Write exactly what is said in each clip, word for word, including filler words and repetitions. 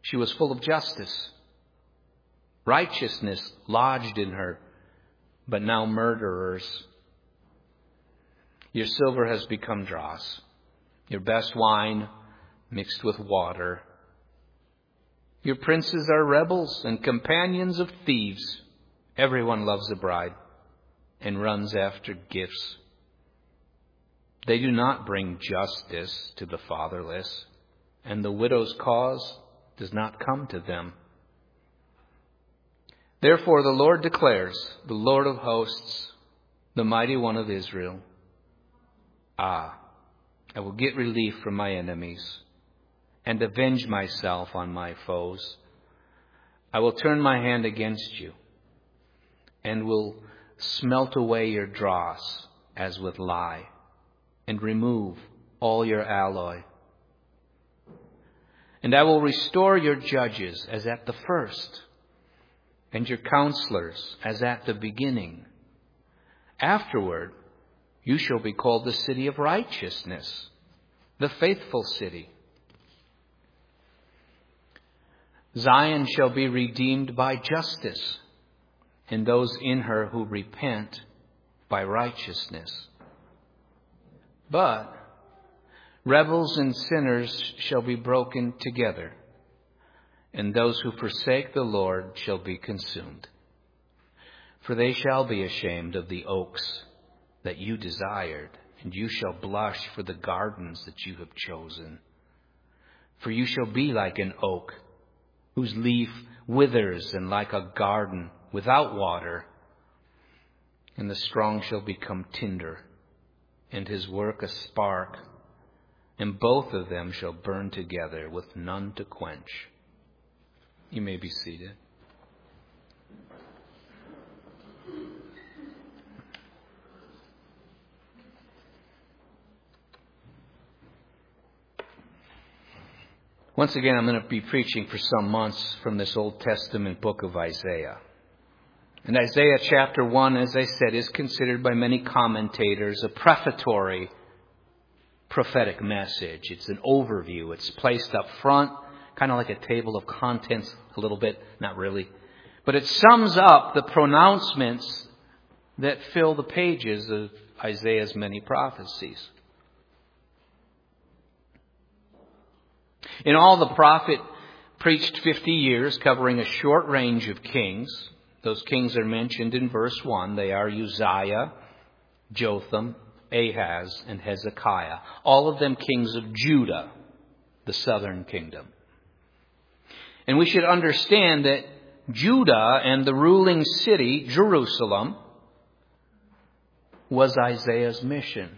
She was full of justice. Righteousness lodged in her, but now murderers. Your silver has become dross, your best wine mixed with water. Your princes are rebels and companions of thieves. Everyone loves a bride and runs after gifts. They do not bring justice to the fatherless, and the widow's cause does not come to them. Therefore the Lord declares, the Lord of hosts, the mighty one of Israel, Ah, I will get relief from my enemies and avenge myself on my foes. I will turn my hand against you and will smelt away your dross as with lye and remove all your alloy. And I will restore your judges as at the first and your counselors as at the beginning. Afterward, you shall be called the city of righteousness, the faithful city. Zion shall be redeemed by justice, and those in her who repent by righteousness. But rebels and sinners shall be broken together, and those who forsake the Lord shall be consumed. For they shall be ashamed of the oaks that you desired, and you shall blush for the gardens that you have chosen. For you shall be like an oak whose leaf withers, and like a garden without water. And the strong shall become tinder, and his work a spark, and both of them shall burn together with none to quench. You may be seated. Once again, I'm going to be preaching for some months from this Old Testament book of Isaiah. And Isaiah chapter one, as I said, is considered by many commentators a prefatory prophetic message. It's an overview. It's placed up front, kind of like a table of contents a little bit, not really. But it sums up the pronouncements that fill the pages of Isaiah's many prophecies. In all, the prophet preached fifty years, covering a short range of kings. Those kings are mentioned in verse one. They are Uzziah, Jotham, Ahaz, and Hezekiah. All of them kings of Judah, the southern kingdom. And we should understand that Judah and the ruling city, Jerusalem, was Isaiah's mission.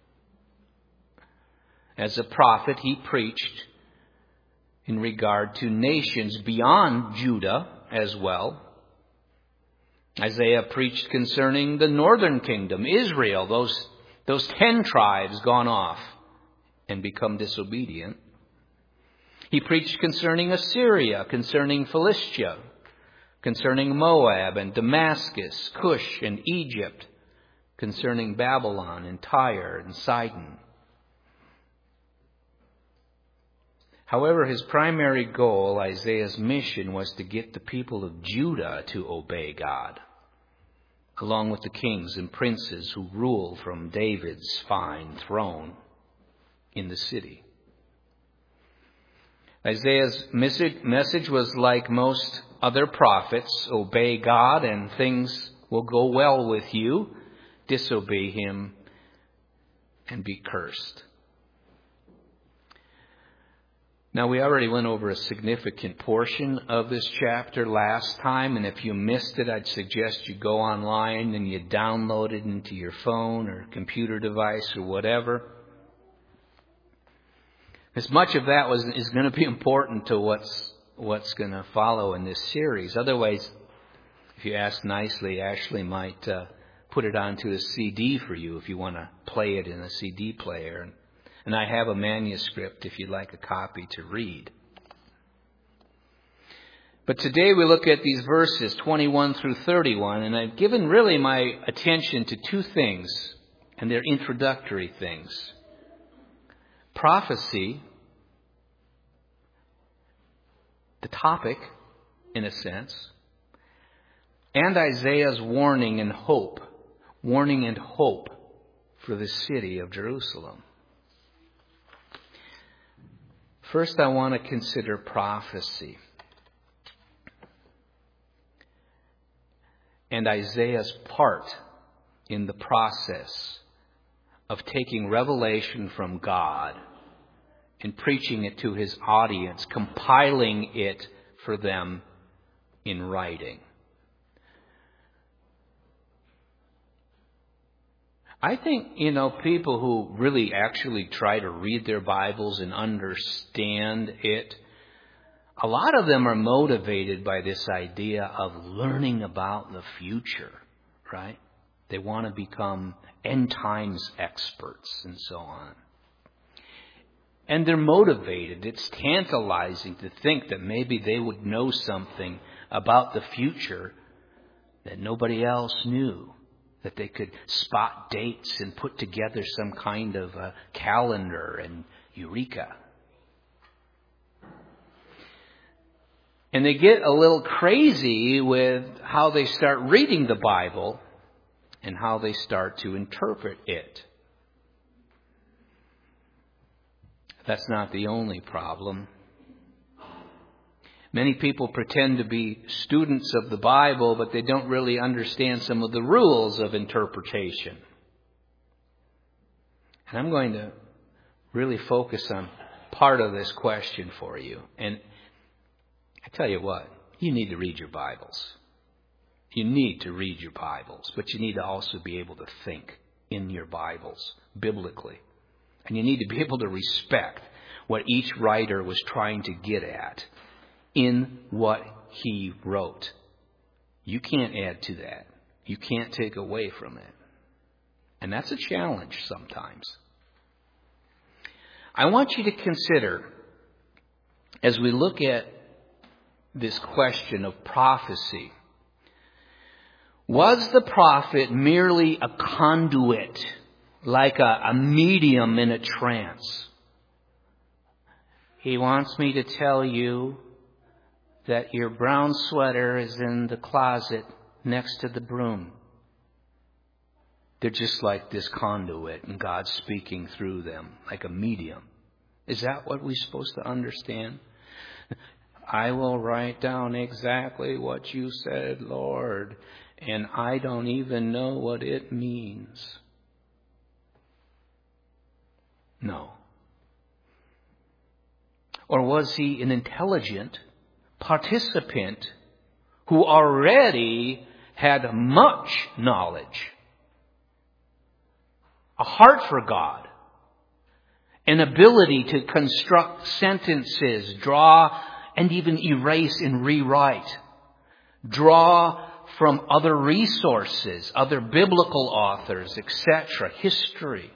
As a prophet, he preached in regard to nations beyond Judah as well. Isaiah preached concerning the northern kingdom, Israel, those, those ten tribes gone off and become disobedient. He preached concerning Assyria, concerning Philistia, concerning Moab and Damascus, Cush and Egypt, concerning Babylon and Tyre and Sidon. However, his primary goal, Isaiah's mission, was to get the people of Judah to obey God, along with the kings and princes who rule from David's fine throne in the city. Isaiah's message was like most other prophets: obey God and things will go well with you. Disobey him and be cursed. Now, we already went over a significant portion of this chapter last time, and if you missed it, I'd suggest you go online and you download it into your phone or computer device or whatever. As much of that was is going to be important to what's what's going to follow in this series. Otherwise, if you ask nicely, Ashley might uh, put it onto a C D for you if you want to play it in a C D player. And I have a manuscript if you'd like a copy to read. But today we look at these verses twenty-one through thirty-one, and I've given really my attention to two things, and they're introductory things. Prophecy the topic, in a sense, and Isaiah's warning and hope, warning and hope for the city of Jerusalem. First, I want to consider prophecy and Isaiah's part in the process of taking revelation from God and preaching it to his audience, compiling it for them in writing. I think, you know, people who really actually try to read their Bibles and understand it, a lot of them are motivated by this idea of learning about the future, right? They want to become end times experts and so on. And they're motivated. It's tantalizing to think that maybe they would know something about the future that nobody else knew. That they could spot dates and put together some kind of a calendar and eureka. And they get a little crazy with how they start reading the Bible and how they start to interpret it. That's not the only problem. Many people pretend to be students of the Bible, but they don't really understand some of the rules of interpretation. And I'm going to really focus on part of this question for you. And I tell you what, you need to read your Bibles. You need to read your Bibles, but you need to also be able to think in your Bibles biblically. And you need to be able to respect what each writer was trying to get at in what he wrote. You can't add to that. You can't take away from it. And that's a challenge sometimes. I want you to consider, as we look at this question of prophecy, was the prophet merely a conduit, like a, a medium in a trance? He wants me to tell you that your brown sweater is in the closet next to the broom. They're just like this conduit, and God's speaking through them like a medium. Is that what we're supposed to understand? I will write down exactly what you said, Lord, and I don't even know what it means. No. Or was he an intelligent participant who already had much knowledge, a heart for God, an ability to construct sentences, draw and even erase and rewrite, draw from other resources, other biblical authors, et cetera, history?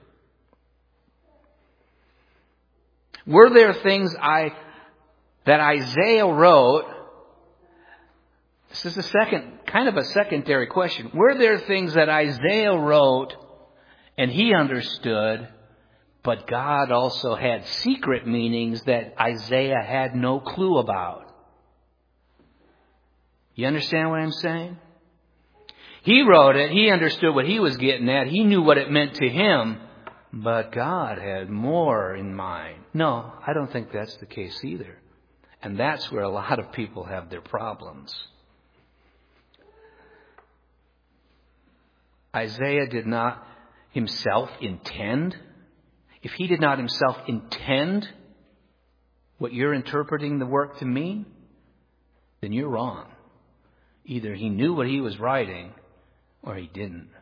Were there things I that Isaiah wrote? This is a second, kind of a secondary question. Were there things that Isaiah wrote and he understood, but God also had secret meanings that Isaiah had no clue about? You understand what I'm saying? He wrote it. He understood what he was getting at. He knew what it meant to him. But God had more in mind. No, I don't think that's the case either. And that's where a lot of people have their problems. Isaiah did not himself intend. If he did not himself intend what you're interpreting the work to mean, then you're wrong. Either he knew what he was writing or he didn't.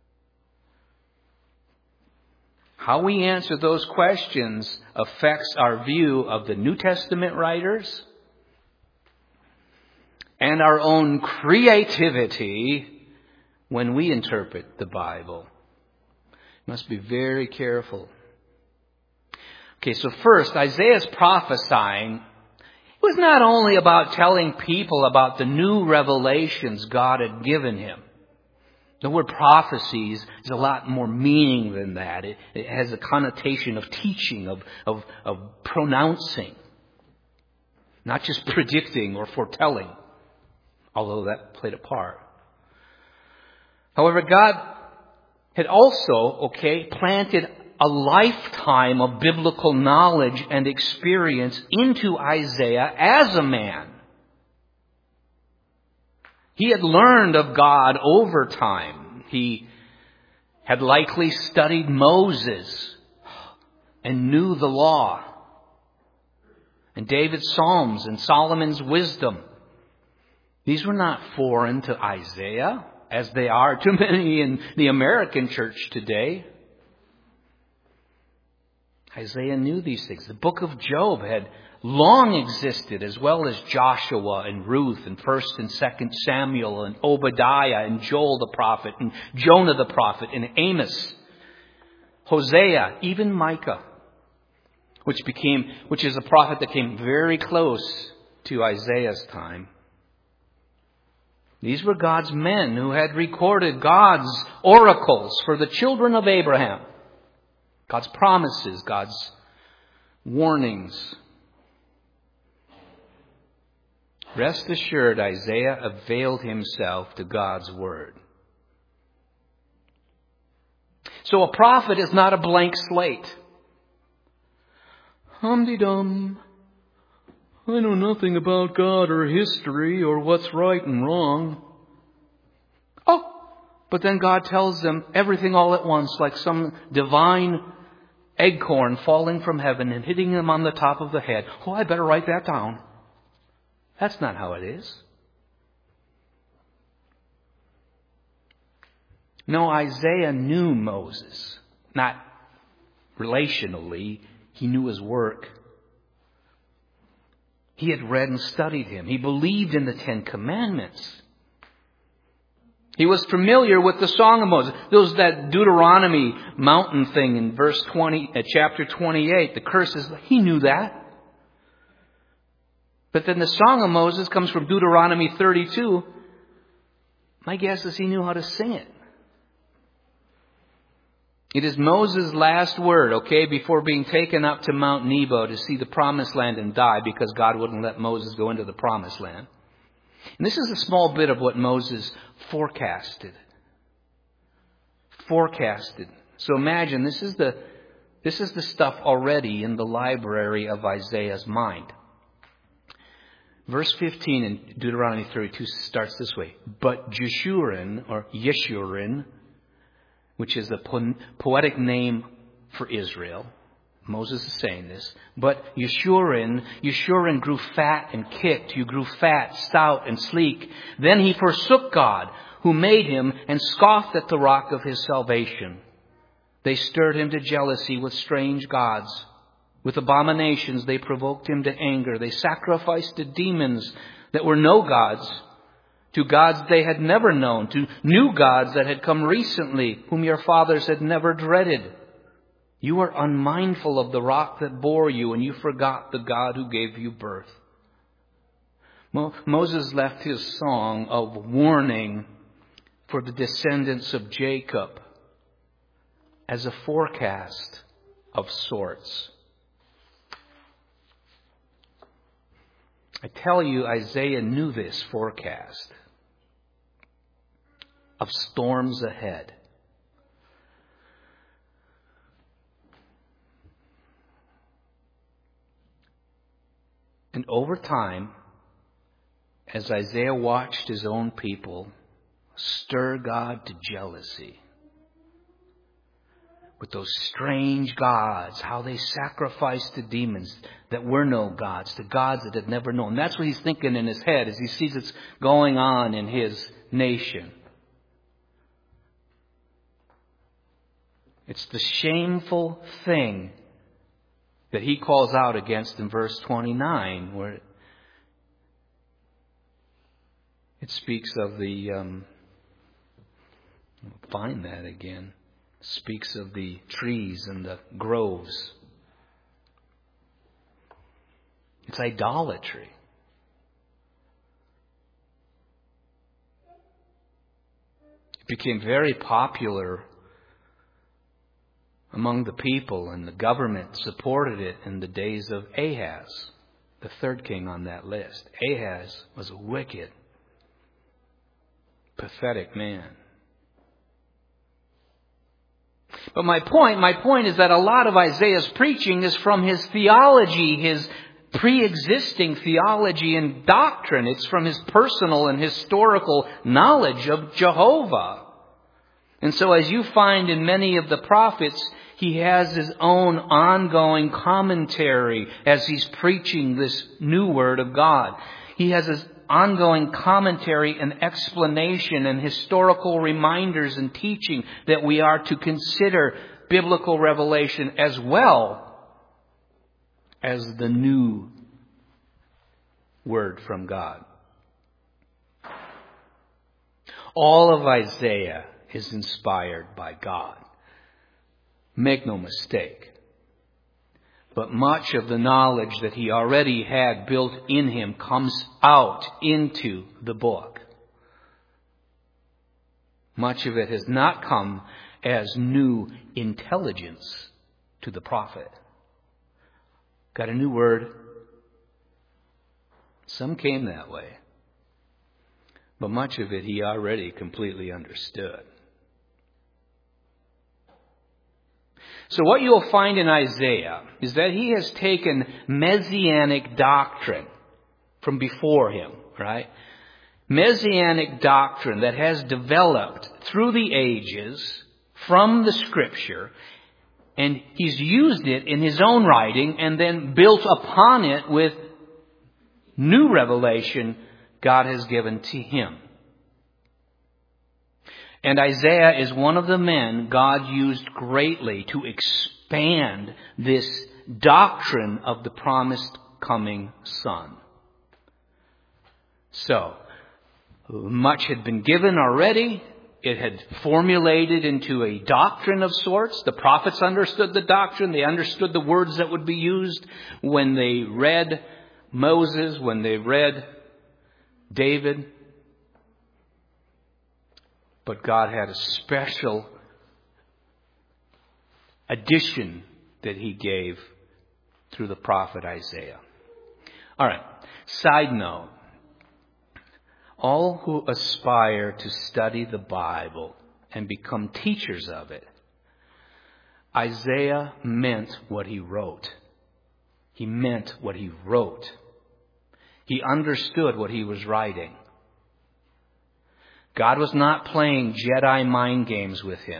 How we answer those questions affects our view of the New Testament writers and our own creativity when we interpret the Bible. Must be very careful. Okay, so first, Isaiah's prophesying was not only about telling people about the new revelations God had given him. The word prophecies is a lot more meaning than that. It, it has a connotation of teaching, of, of, of pronouncing. not just predicting or foretelling, although that played a part. However, God had also, okay, planted a lifetime of biblical knowledge and experience into Isaiah as a man. He had learned of God over time. He had likely studied Moses and knew the law, and David's Psalms and Solomon's wisdom. These were not foreign to Isaiah, as they are to many in the American church today. Isaiah knew these things. The book of Job had long existed, as well as Joshua and Ruth and First and Second Samuel and Obadiah and Joel the prophet and Jonah the prophet and Amos, Hosea, even Micah, which became, which is a prophet that came very close to Isaiah's time. These were God's men who had recorded God's oracles for the children of Abraham. God's promises, God's warnings. Rest assured, Isaiah availed himself to God's word. So a prophet is not a blank slate. Hum-de-dum. I know nothing about God or history or what's right and wrong. Oh, but then God tells them everything all at once, like some divine acorn falling from heaven and hitting them on the top of the head. Oh, I better write that down. That's not how it is. No, Isaiah knew Moses. Not relationally. He knew his work. He had read and studied him. He believed in the Ten Commandments. He was familiar with the Song of Moses. There was that Deuteronomy mountain thing in verse twenty, uh, chapter twenty-eight. The curses. He knew that. But then the Song of Moses comes from Deuteronomy thirty-two. My guess is he knew how to sing it. It is Moses' last word, okay, before being taken up to Mount Nebo to see the promised land and die, because God wouldn't let Moses go into the promised land. And this is a small bit of what Moses forecasted. Forecasted. So imagine, this is the, this is the stuff already in the library of Isaiah's mind. Verse fifteen in Deuteronomy thirty-two starts this way. But Jeshurun, or Yeshurun, which is the po- poetic name for Israel. Moses is saying this. But Yeshurun, Yeshurun grew fat and kicked. You grew fat, stout, and sleek. Then he forsook God, who made him, and scoffed at the rock of his salvation. They stirred him to jealousy with strange gods. With abominations they provoked him to anger. They sacrificed to demons that were no gods, to gods they had never known, to new gods that had come recently, whom your fathers had never dreaded. You are unmindful of the rock that bore you, and you forgot the God who gave you birth. Mo- Moses left his song of warning for the descendants of Jacob as a forecast of sorts. I tell you, Isaiah knew this forecast of storms ahead. And over time, as Isaiah watched his own people stir God to jealousy with those strange gods, how they sacrificed to demons that were no gods, to gods that had never known. That's what he's thinking in his head as he sees it's going on in his nation. It's the shameful thing that he calls out against in verse twenty-nine, where it speaks of the, um, I'll find that again, it speaks of the trees and the groves. It's idolatry. It became very popular among the people, and the government supported it in the days of Ahaz. the third king on that list. Ahaz was a wicked, pathetic man. But my point, my point is that a lot of Isaiah's preaching is from his theology, his pre-existing theology and doctrine. It's from his personal and historical knowledge of Jehovah. And so as you find in many of the prophets, he has his own ongoing commentary as he's preaching this new word of God. He has his ongoing commentary and explanation and historical reminders and teaching that we are to consider biblical revelation as well as the new word from God. All of Isaiah is inspired by God. Make no mistake. But much of the knowledge that he already had built in him comes out into the book. Much of it has not come as new intelligence to the prophet. Got a new word. Some came that way. But much of it he already completely understood. So what you'll find in Isaiah is that he has taken Messianic doctrine from before him, right? Messianic doctrine that has developed through the ages from the Scripture, and he's used it in his own writing and then built upon it with new revelation God has given to him. And Isaiah is one of the men God used greatly to expand this doctrine of the promised coming Son. So, much had been given already. It had formulated into a doctrine of sorts. The prophets understood the doctrine. They understood the words that would be used when they read Moses, when they read David. But God had a special addition that he gave through the prophet Isaiah. All right. Side note. All who aspire to study the Bible and become teachers of it, Isaiah meant what he wrote. He meant what he wrote. He understood what he was writing. God was not playing Jedi mind games with him.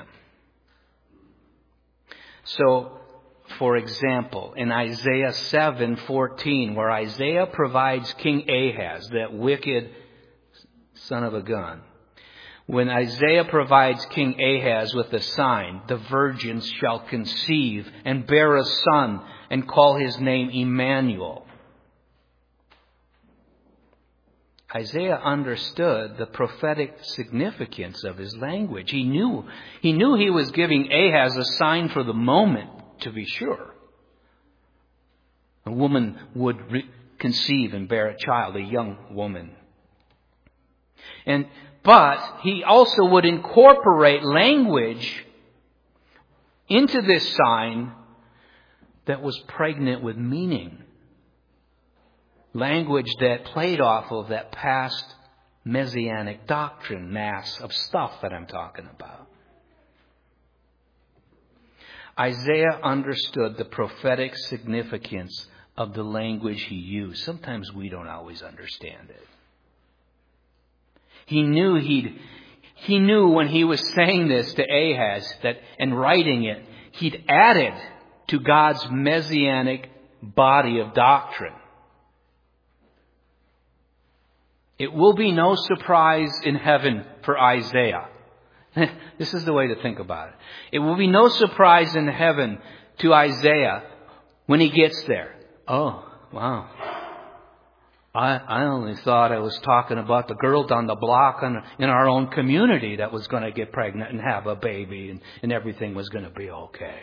So, for example, in Isaiah seven fourteen, where Isaiah provides King Ahaz, that wicked son of a gun, when Isaiah provides King Ahaz with a sign, the virgins shall conceive and bear a son and call his name Emmanuel. Isaiah understood the prophetic significance of his language. He knew, he knew he was giving Ahaz a sign for the moment, to be sure. A woman would re- conceive and bear a child, a young woman. And, but he also would incorporate language into this sign that was pregnant with meaning. Language that played off of that past Messianic doctrine mass of stuff that I'm talking about. Isaiah understood the prophetic significance of the language he used. Sometimes we don't always understand it. He knew he'd, he knew when he was saying this to Ahaz that, and writing it, he'd added to God's Messianic body of doctrine. It will be no surprise in heaven for Isaiah. This is the way to think about it. It will be no surprise in heaven to Isaiah when he gets there. Oh, wow. I, I only thought I was talking about the girl down the block in, in our own community that was going to get pregnant and have a baby and, and everything was going to be okay.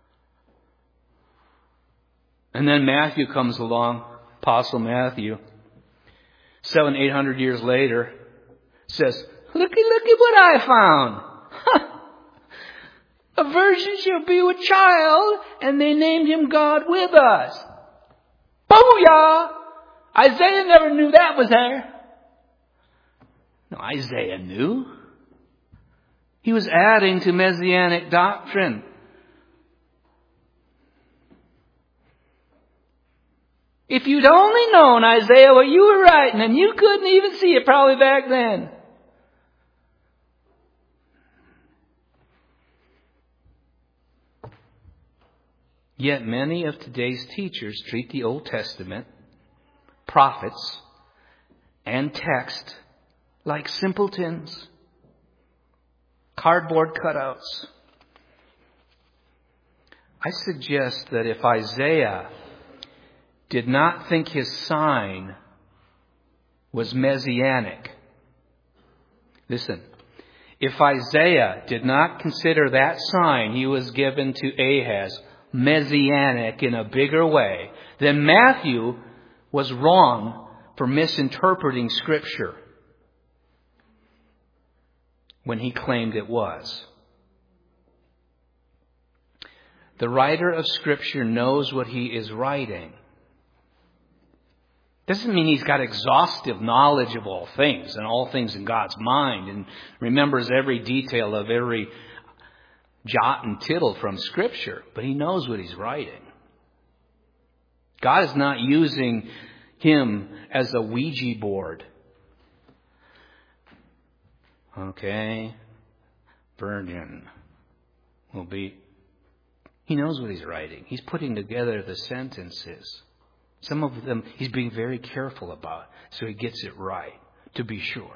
And then Matthew comes along, Apostle Matthew, seven, eight hundred years later, says, looky, looky what I found. Huh. A virgin shall be with child, and they named him God with us. Booyah! Isaiah never knew that was there. No, Isaiah knew. He was adding to Messianic doctrine. If you'd only known, Isaiah, what you were writing, and you couldn't even see it probably back then. Yet many of today's teachers treat the Old Testament, prophets, and text like simpletons, cardboard cutouts. I suggest that if Isaiah did not think his sign was messianic, listen, if Isaiah did not consider that sign he was given to Ahaz messianic in a bigger way, then Matthew was wrong for misinterpreting Scripture when he claimed it was. The writer of Scripture knows what he is writing. Doesn't mean he's got exhaustive knowledge of all things and all things in God's mind and remembers every detail of every jot and tittle from Scripture, but he knows what he's writing. God is not using him as a Ouija board. Okay, virgin will be... He knows what he's writing. He's putting together the sentences. Some of them he's being very careful about, so he gets it right, to be sure.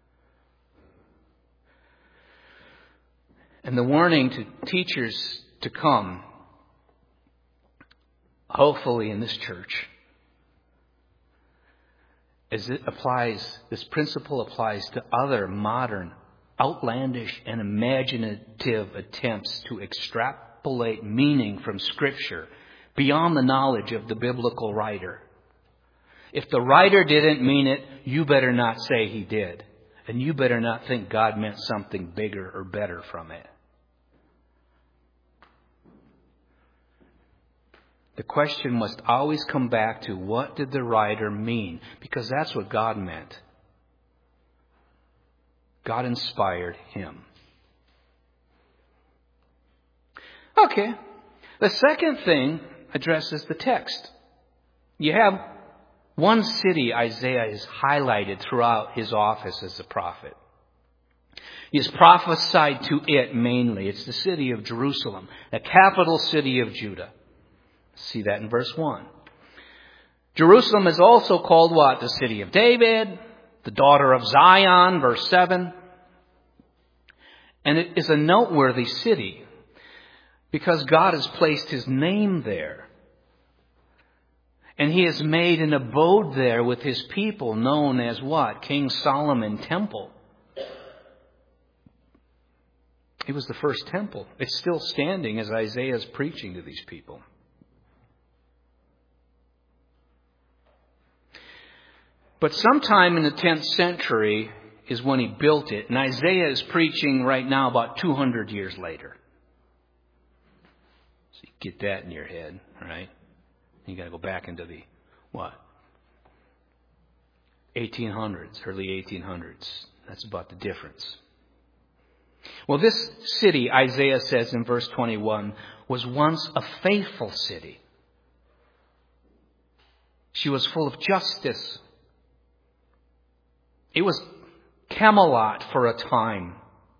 And the warning to teachers to come, hopefully in this church, as it applies, this principle applies to other modern, outlandish and imaginative attempts to extrapolate meaning from Scripture beyond the knowledge of the biblical writer. If the writer didn't mean it, you better not say he did. And you better not think God meant something bigger or better from it. The question must always come back to, what did the writer mean? Because that's what God meant. God inspired him. Okay. The second thing addresses the text. You have one city Isaiah is highlighted throughout his office as a prophet. He has prophesied to it mainly. It's the city of Jerusalem, the capital city of Judah. See that in verse one. Jerusalem is also called what? The city of David, the daughter of Zion, verse seven. And it is a noteworthy city because God has placed his name there. And he has made an abode there with his people known as what? King Solomon Temple. It was the first temple. It's still standing as Isaiah is preaching to these people. But sometime in the tenth century is when he built it. And Isaiah is preaching right now about two hundred years later. So you get that in your head, right? You got to go back into the, what? eighteen hundreds, early eighteen hundreds. That's about the difference. Well, this city, Isaiah says in verse twenty-one, was once a faithful city. She was full of justice. It was Camelot for a time,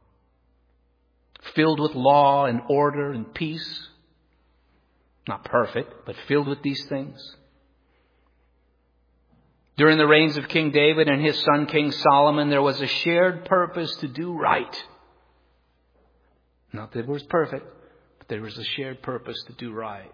filled with law and order and peace. Not perfect, but filled with these things. During the reigns of King David and his son King Solomon, there was a shared purpose to do right. Not that it was perfect, but there was a shared purpose to do right.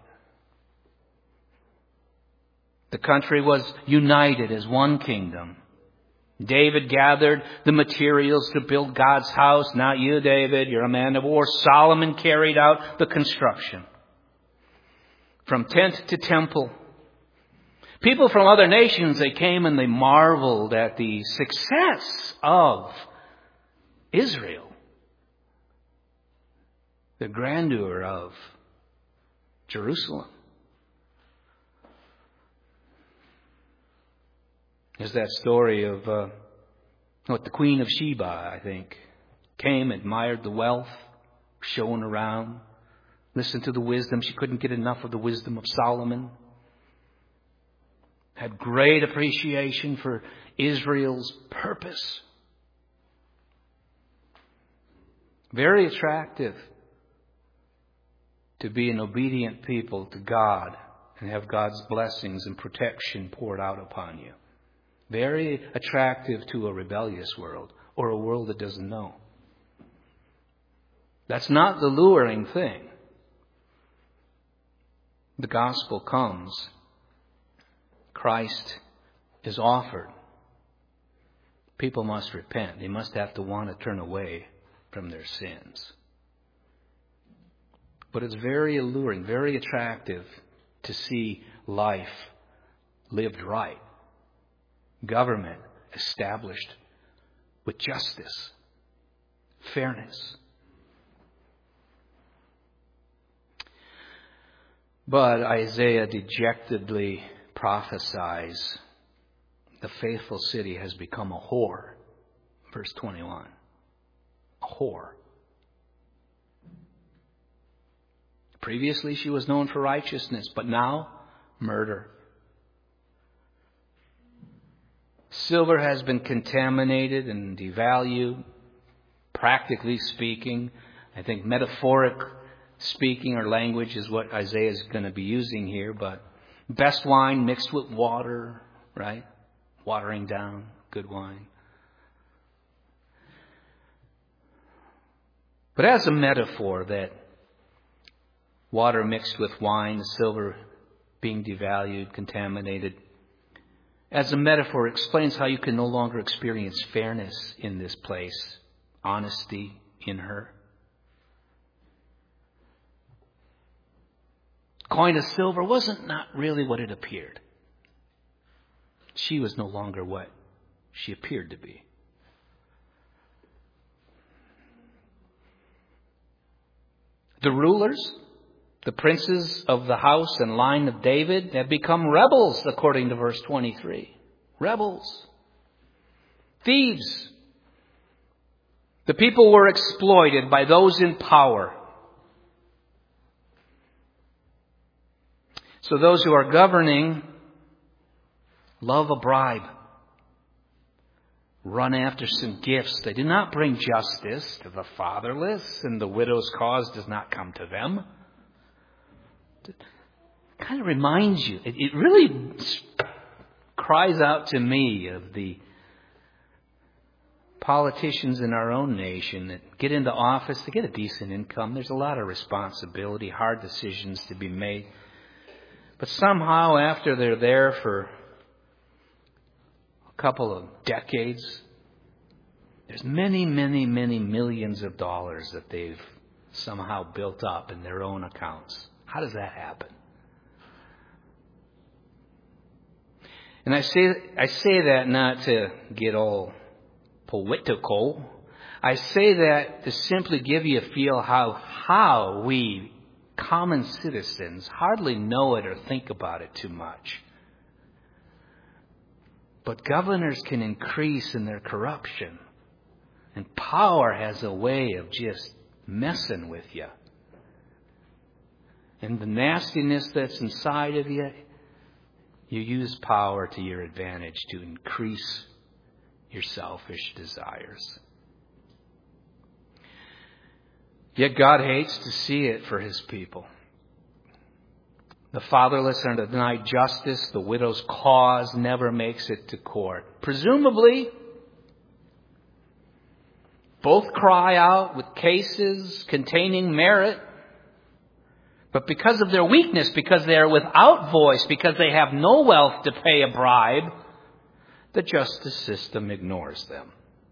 The country was united as one kingdom. David gathered the materials to build God's house. Not you, David. You're a man of war. Solomon carried out the construction. From tent to temple. People from other nations, they came and they marveled at the success of Israel. The grandeur of Jerusalem. There's that story of uh, what the Queen of Sheba, I think, came, admired the wealth, shown around, listened to the wisdom. She couldn't get enough of the wisdom of Solomon. Had great appreciation for Israel's purpose. Very attractive to be an obedient people to God and have God's blessings and protection poured out upon you. Very attractive to a rebellious world or a world that doesn't know. That's not the luring thing. The gospel comes. Christ is offered. People must repent. They must have to want to turn away from their sins. But it's very alluring, very attractive to see life lived right. Government established with justice, fairness. But Isaiah dejectedly prophesies the faithful city has become a whore. Verse twenty-one. A whore. Previously she was known for righteousness, but now murder. Silver has been contaminated and devalued, practically speaking. I think metaphoric speaking or language is what Isaiah is going to be using here, but best wine mixed with water, right? Watering down good wine. But as a metaphor that water mixed with wine, the silver being devalued, contaminated, as a metaphor explains how you can no longer experience fairness in this place, honesty in her. Coin of silver wasn't not really what it appeared. She was no longer what she appeared to be. The rulers, the princes of the house and line of David have become rebels, according to verse twenty-three. Rebels. Thieves. The people were exploited by those in power. So those who are governing love a bribe. Run after some gifts. They do not bring justice to the fatherless, and the widow's cause does not come to them. It kind of reminds you, it, it really cries out to me of the politicians in our own nation that get into office, they get a decent income. There's a lot of responsibility, hard decisions to be made. But somehow after they're there for a couple of decades, there's many, many, many millions of dollars that they've somehow built up in their own accounts. How does that happen? And I say I say that not to get all political. I say that to simply give you a feel how how we common citizens hardly know it or think about it too much. But governors can increase in their corruption. And power has a way of just messing with you. And the nastiness that's inside of you, you use power to your advantage to increase your selfish desires. Yet God hates to see it for His people. The fatherless are denied justice. The widow's cause never makes it to court. Presumably, both cry out with cases containing merit. But because of their weakness, because they are without voice, because they have no wealth to pay a bribe, the justice system ignores them.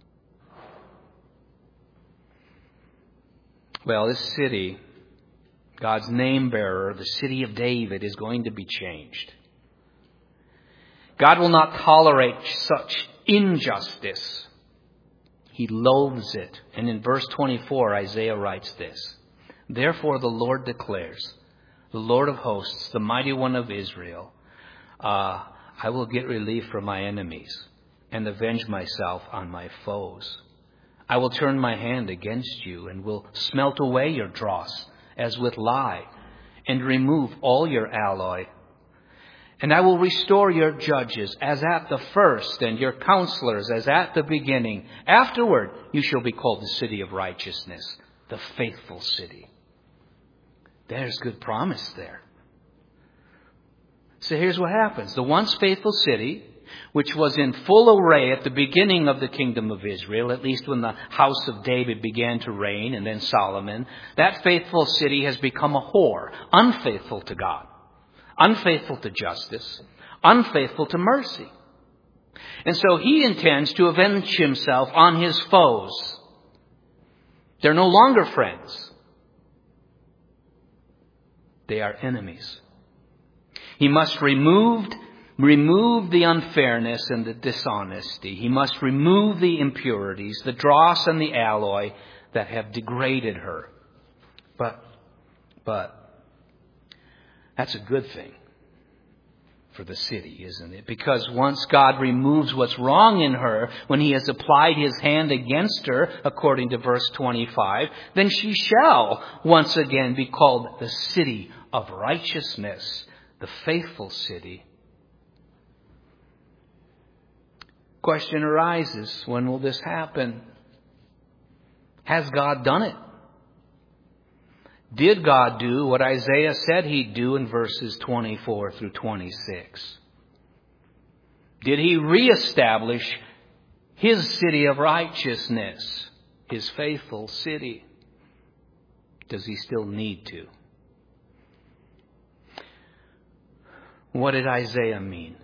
Well, this city, God's name bearer, the city of David, is going to be changed. God will not tolerate such injustice. He loathes it. And in verse twenty-four, Isaiah writes this. Therefore the Lord declares, the Lord of hosts, the mighty one of Israel, uh, I will get relief from my enemies and avenge myself on my foes. I will turn my hand against you and will smelt away your dross as with lye and remove all your alloy. And I will restore your judges as at the first and your counselors as at the beginning. Afterward, you shall be called the city of righteousness, the faithful city. There's good promise there. So here's what happens. The once faithful city, which was in full array at the beginning of the kingdom of Israel, at least when the house of David began to reign and then Solomon, that faithful city has become a whore, unfaithful to God, unfaithful to justice, unfaithful to mercy. And so he intends to avenge himself on his foes. They're no longer friends. They are enemies. He must remove, remove the unfairness and the dishonesty. He must remove the impurities, the dross and the alloy that have degraded her. But, but, that's a good thing for the city, isn't it? Because once God removes what's wrong in her, when he has applied his hand against her, according to verse twenty-five, then she shall once again be called the city of righteousness, the faithful city. Question arises, when will this happen? Has God done it? Did God do what Isaiah said he'd do in verses twenty-four through twenty-six? Did he reestablish his city of righteousness, his faithful city? Does he still need to? What did Isaiah mean?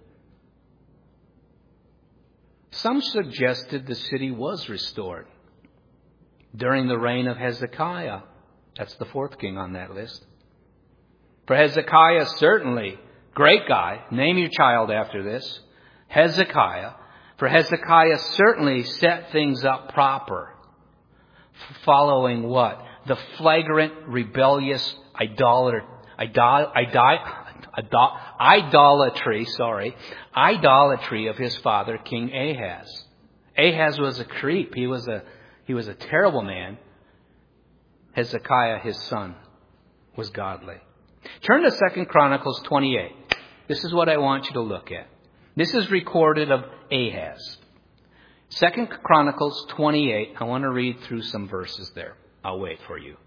Some suggested the city was restored during the reign of Hezekiah. That's the fourth king on that list. For Hezekiah, certainly, great guy. Name your child after this. Hezekiah. For Hezekiah certainly set things up proper. Following what? The flagrant, rebellious idolater, idol, idol, idol, idolatry, sorry, idolatry of his father, King Ahaz. Ahaz was a creep. He was a, he was a terrible man. Hezekiah, his son, was godly. Turn to Second Chronicles twenty-eight. This is what I want you to look at. This is recorded of Ahaz. Second Chronicles twenty-eight. I want to read through some verses there. I'll wait for you.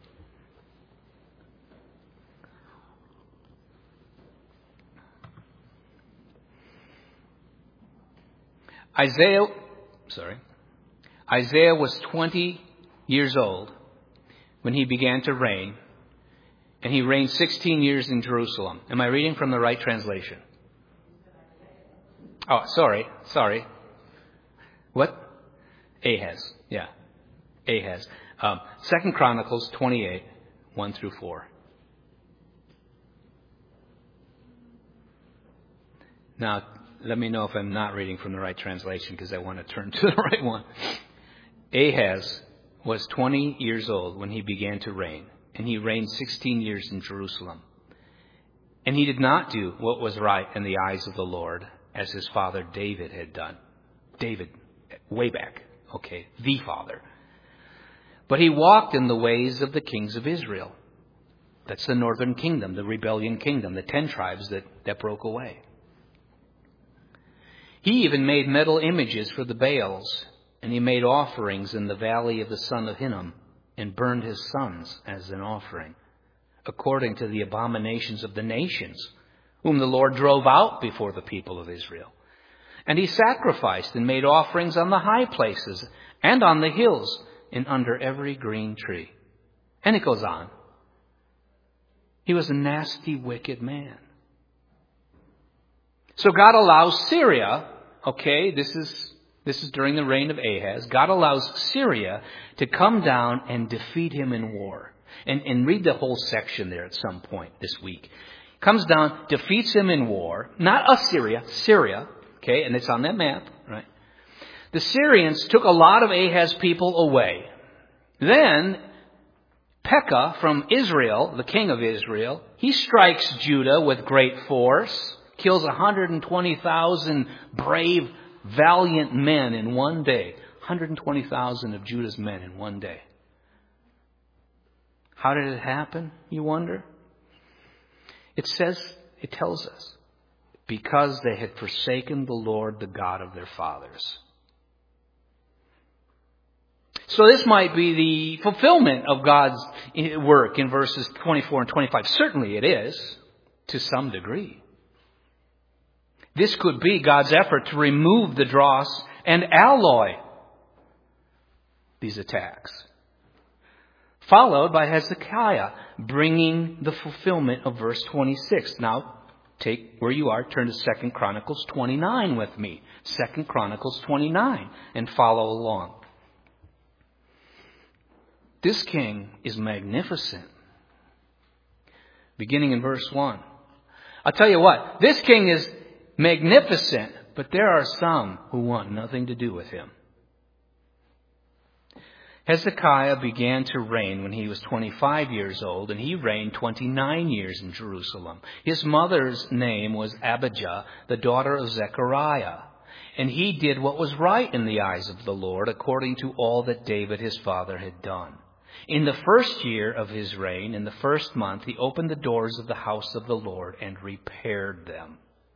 Isaiah, sorry, Isaiah was twenty years old when he began to reign, and he reigned sixteen years in Jerusalem. Am I reading from the right translation? Oh, sorry, sorry. What? Ahaz, yeah, Ahaz. Um, Second Chronicles twenty-eight, one through four. Now, let me know if I'm not reading from the right translation, because I want to turn to the right one. Ahaz was twenty years old when he began to reign, and he reigned sixteen years in Jerusalem. And he did not do what was right in the eyes of the Lord, as his father David had done. David, way back, okay, the father. But he walked in the ways of the kings of Israel. That's the northern kingdom, the rebellion kingdom, the ten tribes that, that broke away. He even made metal images for the Baals, and he made offerings in the valley of the son of Hinnom, and burned his sons as an offering, according to the abominations of the nations, whom the Lord drove out before the people of Israel. And he sacrificed and made offerings on the high places and on the hills and under every green tree. And it goes on. He was a nasty, wicked man. So God allows Syria, okay, this is this is during the reign of Ahaz. God allows Syria to come down and defeat him in war. And, and read the whole section there at some point this week. Comes down, defeats him in war. Not Assyria, Syria, okay, and it's on that map, right? The Syrians took a lot of Ahaz's people away. Then Pekah from Israel, the king of Israel, he strikes Judah with great force, kills one hundred twenty thousand brave, valiant men in one day. one hundred twenty thousand of Judah's men in one day. How did it happen, you wonder? It says, it tells us, because they had forsaken the Lord, the God of their fathers. So this might be the fulfillment of God's work in verses twenty-four and twenty-five. Certainly it is, to some degree. This could be God's effort to remove the dross and alloy these attacks. Followed by Hezekiah bringing the fulfillment of verse twenty-six. Now, take where you are, turn to Second Chronicles twenty-nine with me. Second Chronicles twenty-nine, and follow along. This king is magnificent. Beginning in verse one. I'll tell you what, this king is magnificent, but there are some who want nothing to do with him. Hezekiah began to reign when he was twenty-five years old, and he reigned twenty-nine years in Jerusalem. His mother's name was Abijah, the daughter of Zechariah. And he did what was right in the eyes of the Lord, according to all that David his father had done. In the first year of his reign, in the first month, he opened the doors of the house of the Lord and repaired them.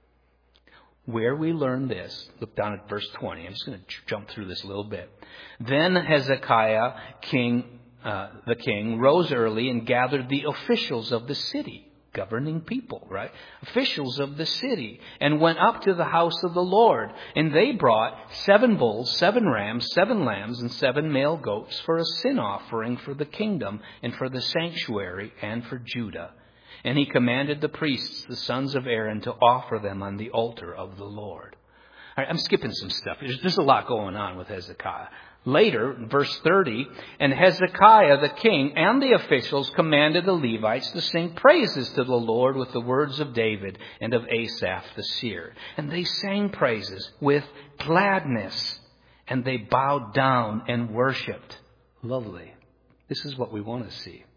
Where we learn this, look down at verse twenty. I'm just going to jump through this a little bit. Then Hezekiah, king, uh, the king, rose early and gathered the officials of the city, governing people, right? Officials of the city, and went up to the house of the Lord. And they brought seven bulls, seven rams, seven lambs, and seven male goats for a sin offering for the kingdom and for the sanctuary and for Judah. And he commanded the priests, the sons of Aaron, to offer them on the altar of the Lord. All right, I'm skipping some stuff. There's, there's a lot going on with Hezekiah. Later, verse thirty, and Hezekiah the king and the officials commanded the Levites to sing praises to the Lord with the words of David and of Asaph the seer. And they sang praises with gladness, and they bowed down and worshipped. Lovely. This is what we want to see.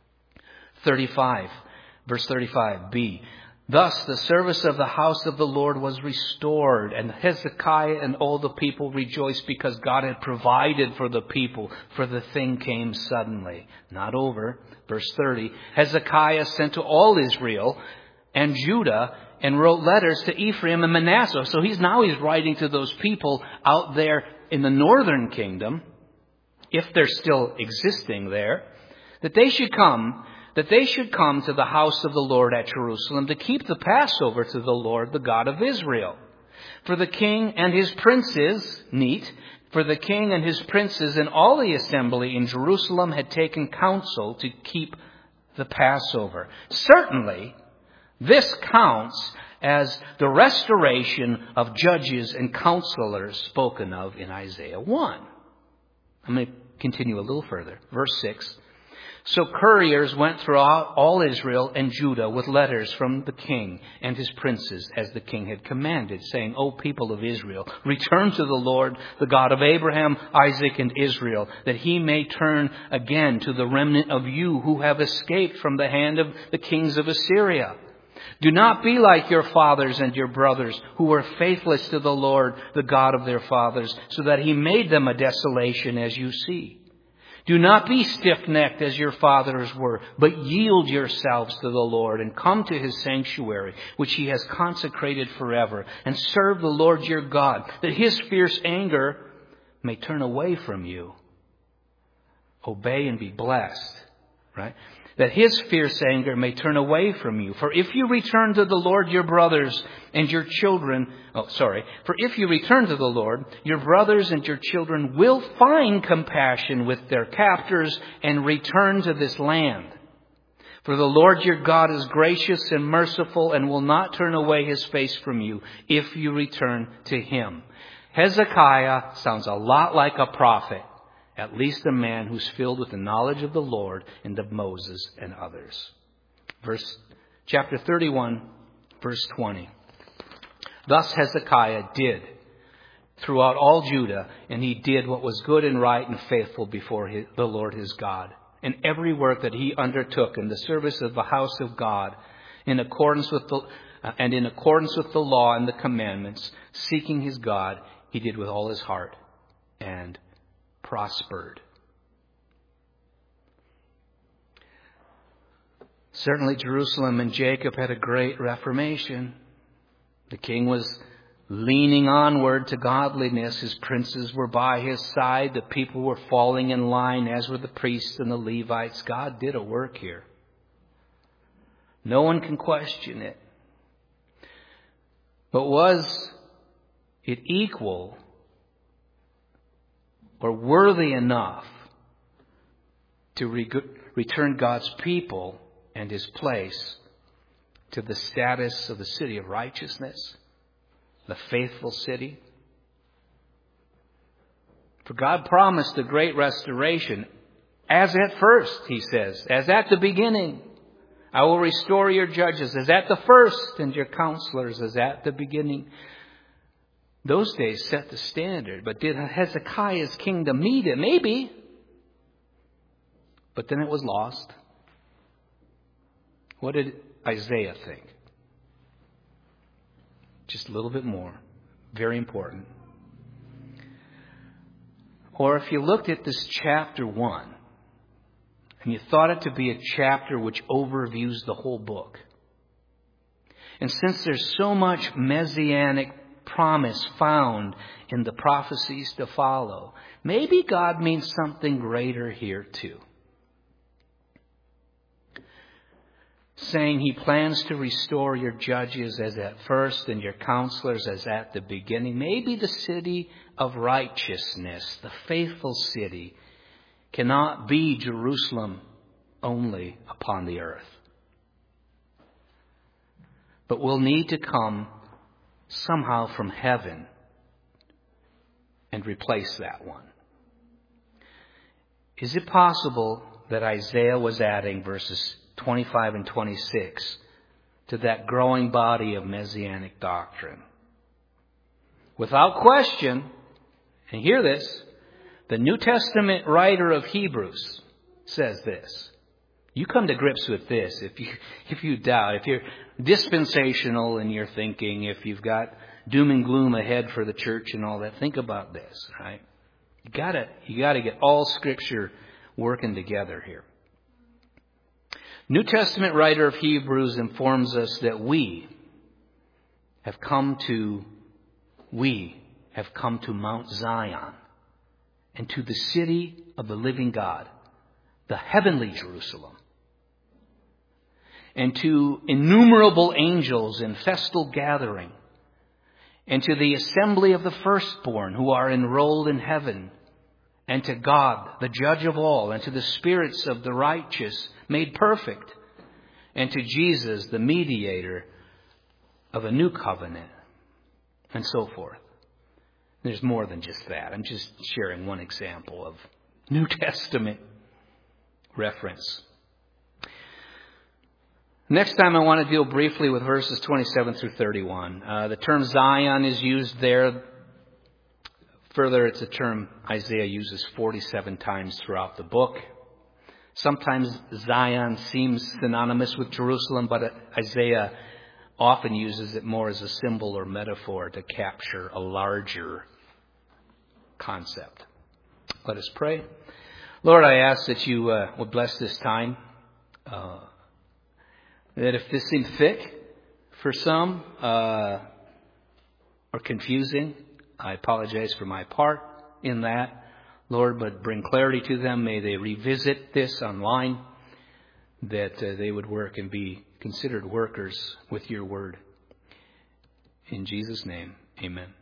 thirty-five. Verse thirty-five b. Thus the service of the house of the Lord was restored, and Hezekiah and all the people rejoiced because God had provided for the people, for the thing came suddenly. Not over. Verse thirty. Hezekiah sent to all Israel and Judah and wrote letters to Ephraim and Manasseh. So he's now he's writing to those people out there in the northern kingdom, if they're still existing there, that they should come that they should come to the house of the Lord at Jerusalem to keep the Passover to the Lord, the God of Israel. For the king and his princes, neat, for the king and his princes and all the assembly in Jerusalem had taken counsel to keep the Passover. Certainly, this counts as the restoration of judges and counselors spoken of in Isaiah one. I'm going to continue a little further. Verse six. So couriers went throughout all Israel and Judah with letters from the king and his princes, as the king had commanded, saying, O people of Israel, return to the Lord, the God of Abraham, Isaac, and Israel, that he may turn again to the remnant of you who have escaped from the hand of the kings of Assyria. Do not be like your fathers and your brothers, who were faithless to the Lord, the God of their fathers, so that he made them a desolation, as you see. Do not be stiff-necked as your fathers were, but yield yourselves to the Lord and come to his sanctuary, which he has consecrated forever, and serve the Lord your God, that his fierce anger may turn away from you. Obey and be blessed, right? That his fierce anger may turn away from you. For if you return to the Lord your brothers and your children, oh, sorry. For if you return to the Lord, your brothers and your children will find compassion with their captors and return to this land. For the Lord your God is gracious and merciful and will not turn away his face from you if you return to him. Hezekiah sounds a lot like a prophet. At least a man who's filled with the knowledge of the Lord and of Moses and others. Verse, chapter thirty-one, verse twenty. Thus Hezekiah did throughout all Judah, and he did what was good and right and faithful before his, the Lord his God. And every work that he undertook in the service of the house of God, in accordance with the uh, and in accordance with the law and the commandments, seeking his God, he did with all his heart and prospered. Certainly Jerusalem and Jacob had a great reformation. The king was leaning onward to godliness. His princes were by his side. The people were falling in line, as were the priests and the Levites. God did a work here. No one can question it. But was it equal or worthy enough to re- return God's people and his place to the status of the city of righteousness, the faithful city? For God promised a great restoration, as at first, he says, as at the beginning. I will restore your judges as at the first, and your counselors as at the beginning. Those days set the standard. But did Hezekiah's kingdom meet it? Maybe. But then it was lost. What did Isaiah think? Just a little bit more. Very important. Or if you looked at this chapter one, and you thought it to be a chapter which overviews the whole book. And since there's so much messianic promise found in the prophecies to follow, maybe God means something greater here too. Saying he plans to restore your judges as at first and your counselors as at the beginning. Maybe the city of righteousness, the faithful city, cannot be Jerusalem only upon the earth, but will need to come somehow from heaven and replace that one. Is it possible that Isaiah was adding verses twenty-five and twenty-six to that growing body of messianic doctrine? Without question, and hear this, the New Testament writer of Hebrews says this. You come to grips with this if you if you doubt, if you're dispensational in your thinking, if you've got doom and gloom ahead for the church and all that, think about this, right? You gotta you gotta get all Scripture working together here. New Testament writer of Hebrews informs us that we have come to we have come to Mount Zion, and to the city of the living God, the heavenly Jerusalem, and to innumerable angels in festal gathering, and to the assembly of the firstborn who are enrolled in heaven, and to God, the judge of all, and to the spirits of the righteous made perfect, and to Jesus, the mediator of a new covenant, and so forth. There's more than just that. I'm just sharing one example of New Testament reference. Next time I want to deal briefly with verses twenty-seven through thirty-one. Uh, the term Zion is used there. Further, it's a term Isaiah uses forty-seven times throughout the book. Sometimes Zion seems synonymous with Jerusalem, but Isaiah often uses it more as a symbol or metaphor to capture a larger concept. Let us pray. Lord, I ask that you uh, would bless this time. Uh, that if this seemed thick for some uh, or confusing, I apologize for my part in that. Lord, but bring clarity to them. May they revisit this online, that uh, they would work and be considered workers with your word. In Jesus' name, amen.